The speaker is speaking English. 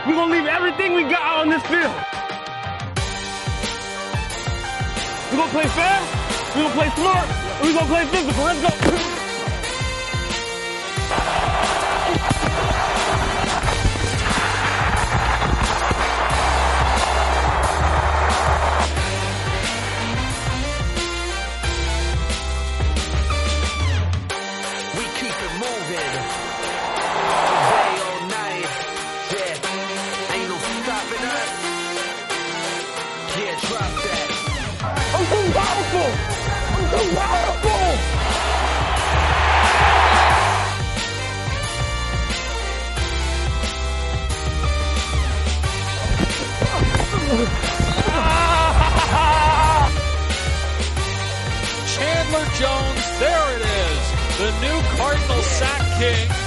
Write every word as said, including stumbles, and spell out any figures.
We're going to leave everything we got out on this field. We're going to play fair. We're going to play smart. We're going to play physical. Let's go. I'm too powerful! I'm too powerful! Chandler Jones, there it is, the new Cardinal sack king.